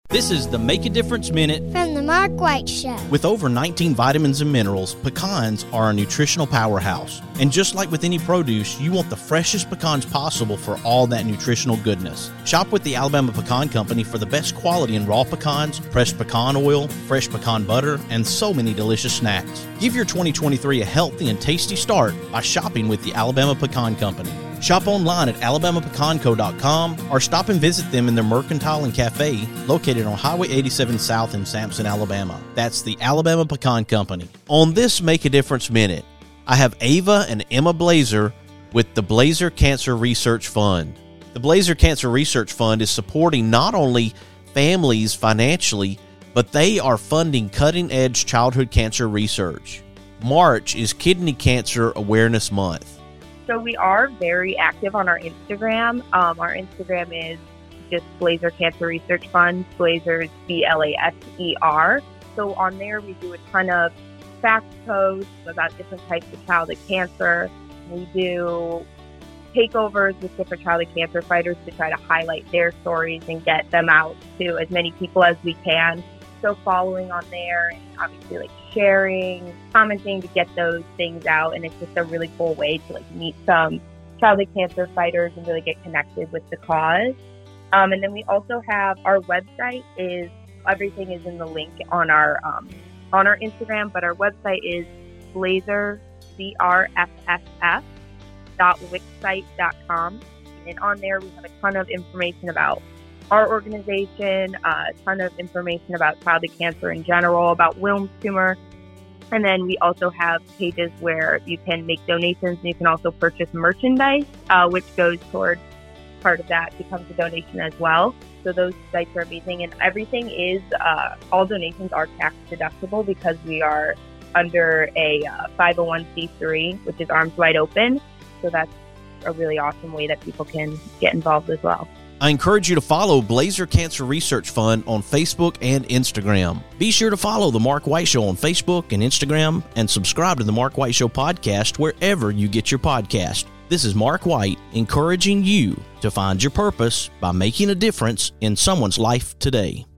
This is the Make a Difference Minute from the Mark White Show. With over 19 vitamins and minerals, pecans are a nutritional powerhouse. And just like with any produce, you want the freshest pecans possible for all that nutritional goodness. Shop with the Alabama Pecan Company for the best quality in raw pecans, pressed pecan oil, fresh pecan butter, and so many delicious snacks. Give your 2023 a healthy and tasty start by shopping with the Alabama Pecan Company. Shop online at alabamapecanco.com or stop and visit them in their Mercantile and Cafe located on Highway 87 South in Sampson, Alabama. That's the Alabama Pecan Company. On this Make a Difference Minute, I have Ava and Emma Blazer with the Blazer Cancer Research Fund. The Blazer Cancer Research Fund is supporting not only families financially, but they are funding cutting-edge childhood cancer research. March is Kidney Cancer Awareness Month. So we are very active on our Instagram. Our Instagram is just Blazer Cancer Research Fund. Blazer is Blaser. So on there we do a ton of fact posts about different types of childhood cancer. We do takeovers with different childhood cancer fighters to try to highlight their stories and get them out to as many people as we can. So following on there and obviously sharing, commenting to get those things out. And it's just a really cool way to meet some childhood cancer fighters and really get connected with the cause. And then we also have our website everything is in the link on our Instagram, but our website is blazercrfff.wixsite.com. And on there we have a ton of information about our organization, a ton of information about childhood cancer in general, about Wilms tumor. And then we also have pages where you can make donations and you can also purchase merchandise, which goes toward part of that becomes a donation as well. So those sites are amazing. And everything is, all donations are tax deductible because we are under a 501c3, which is Arms Wide Open. So that's a really awesome way that people can get involved as well. I encourage you to follow Blazer Cancer Research Fund on Facebook and Instagram. Be sure to follow The Mark White Show on Facebook and Instagram and subscribe to The Mark White Show podcast wherever you get your podcast. This is Mark White encouraging you to find your purpose by making a difference in someone's life today.